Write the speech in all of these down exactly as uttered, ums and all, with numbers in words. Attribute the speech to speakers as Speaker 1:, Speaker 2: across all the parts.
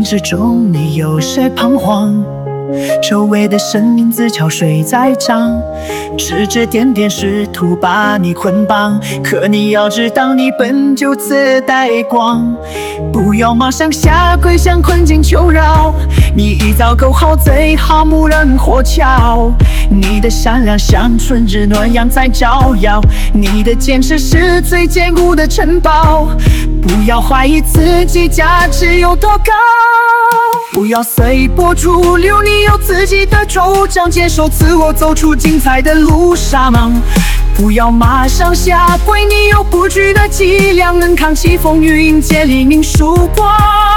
Speaker 1: 境之中，你有些彷徨。周围的生命自潮水在涨，指指点点试图把你捆绑。可你要知道，你本就自带光。不要马上下跪向困境求饶，你已遭够好，最好无人火敲。你的善良像春日暖阳在照耀，你的坚持是最坚固的城堡。不要怀疑自己价值有多高，不要随波逐流，你有自己的主张，坚守自我，走出精彩的路上。不要马上下跪，你有不惧的脊梁，能扛起风雨，迎接黎明曙光。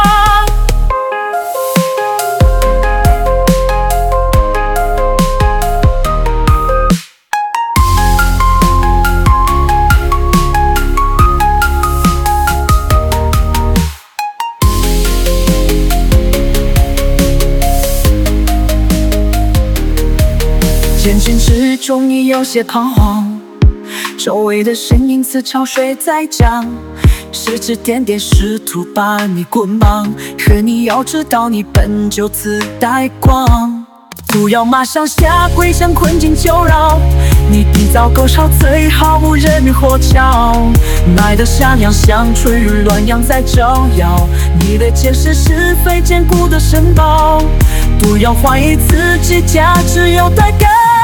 Speaker 1: 险境之中，你有些彷徨，周围的声音似潮水在涨，指指点点试图把你捆绑。可你要知道，你本就自带光。不要马上下跪向困境求饶，你缔造够潮，最好无人火敲。爱的善良像春日暖阳在照耀，你的坚持是最坚固的城堡。不要怀疑自己价值有多高，